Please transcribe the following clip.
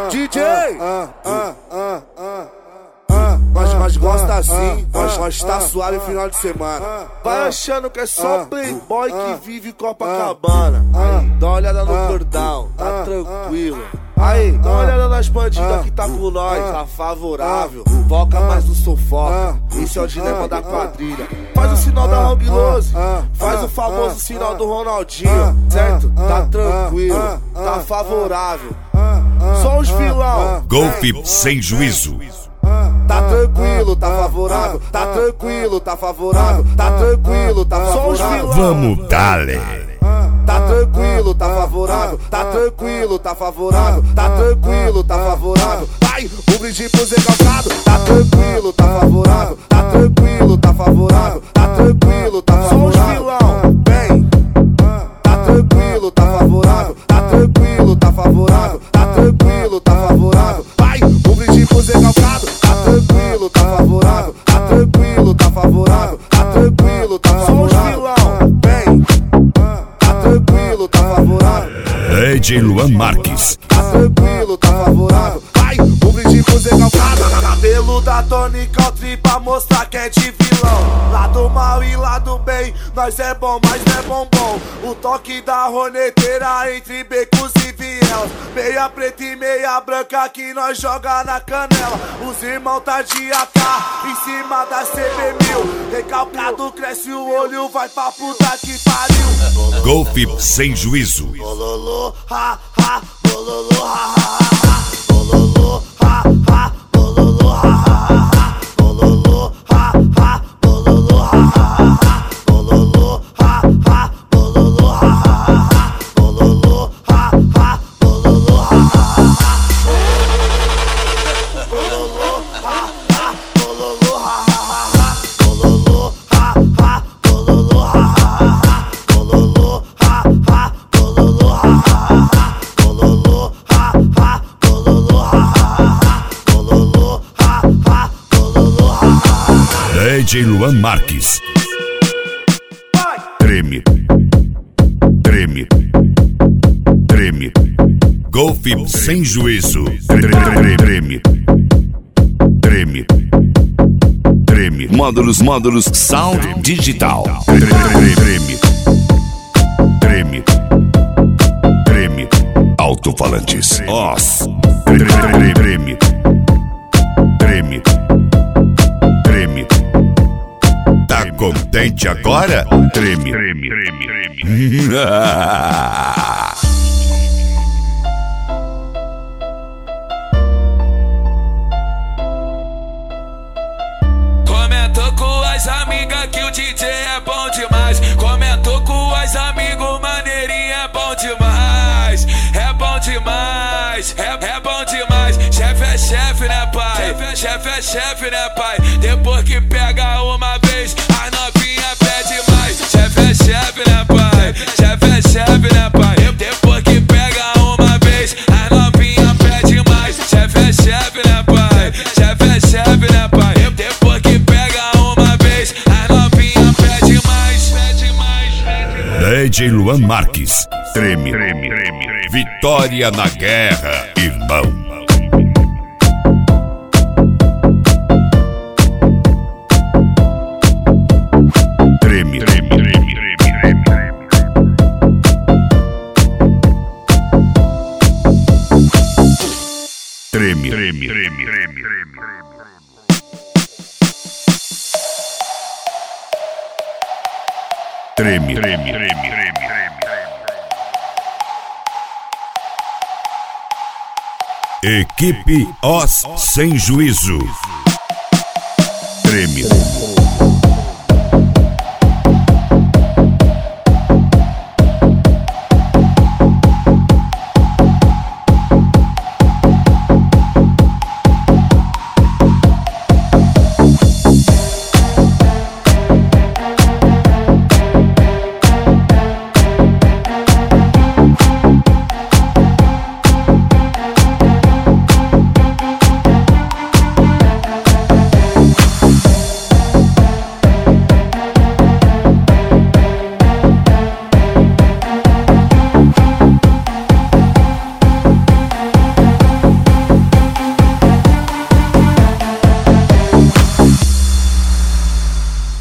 DJ! Nós gosta assim, nós tá suave final de semana. Vai achando que é só playboy que vive Copacabana. Dá uma olhada no cordão, tá tranquilo. Aí, dá uma olhada nas bandidas que tá com nós, tá favorável. Foca mais no sufoca, esse é o dilema da quadrilha. Faz o sinal da Rogue Lose, faz o famoso sinal do Ronaldinho, certo? Tá tranquilo, tá favorável. Só os vilão. Golfe sem juízo. Tá tranquilo, tá favorável. Tá tranquilo, tá favorável. Tá tranquilo, tá favorável. Vamos, dale. Tá tranquilo, tá favorável. Tá tranquilo, tá favorável. Tá tranquilo, tá favorável. Vai, o brinde pro Zé Calcado. Tá tranquilo, tá favorável. Tá tranquilo, tá favorável. Tá tranquilo, tá favorável. Só os vilão, vem. Tá tranquilo, tá favorável. Tá tranquilo, tá favorável. Tá tranquilo, tá favorável. Vai, o brinde pro Zé Calcado. Tá tranquilo, tá favorável. Tá tranquilo, tá favorável. Tá tranquilo, tá favorável. Só os vilão, vem. Tá tranquilo, tá favorável. DJ Luan Marques. Tá tranquilo, tá favorável. Vai, o brinde pro Zé Calcado. Cabelo da Tony Country pra mostrar que é de vilão. Lado mal e lado bem, nós é bom, mas não é bombom. O toque da roneteira entre becos e vielas. Meia preta e meia branca que nós joga na canela. Os irmãos tá de AK em cima da CB1000. Recalcado cresce o olho, vai pra puta que pariu. Golfe sem juízo. Bololô, ha, ha, bololô, ha, ha, ha. Bololô, ha, ha, bololô, ha, ha, ha. Bololô, ha, ha, bololô, ha, ha, ha. Bololô, ha, ha, bololô, ha, ha, ha. Bololô, ha, ha, bololô, ha, ha, ha. Bololô, ha, ha, bololô, ha, ha, ha. Bololô, ha, ha, bololô, ha, ha, ha. Bololô, ha, ha, bololô, ha, ha, ha. Bololô, ha, ha, bololô, ha, ha, ha. Bololô, ha, ha, bololô, ha, ha, ha. DJ Luan Marques. Treme, treme, treme. Golfe sem juízo. Treme, treme, treme. Módulos Sound Digital. Treme, treme, treme. Alto-falantes. Os. Treme, treme, treme. Tá contente agora? Treme, treme, treme. Comentou com as amigas que o DJ é bom demais. Comentou com as amigos, maneirinho é bom demais. É bom demais, é bom demais. Chefe é chefe, né, pai? Chefe é chefe, né, pai? Depois que pega uma vez, a novinha pede mais. Chefe é chefe, né, pai? Chefe é chefe, né, pai? Depois que pega uma vez, a novinha pede mais. Chefe é chefe, né, pai? Chefe é chefe, né, pai? Depois que pega uma vez, a novinha pede mais. Pede mais, pede mais. DJ Luan Marques. Treme, treme, treme. Vitória na guerra, irmão. Treme, treme, treme, treme, treme. Treme, treme, treme, treme, treme. Treme, treme, treme, treme, treme. Equipe Os Sem Juízo. Treme.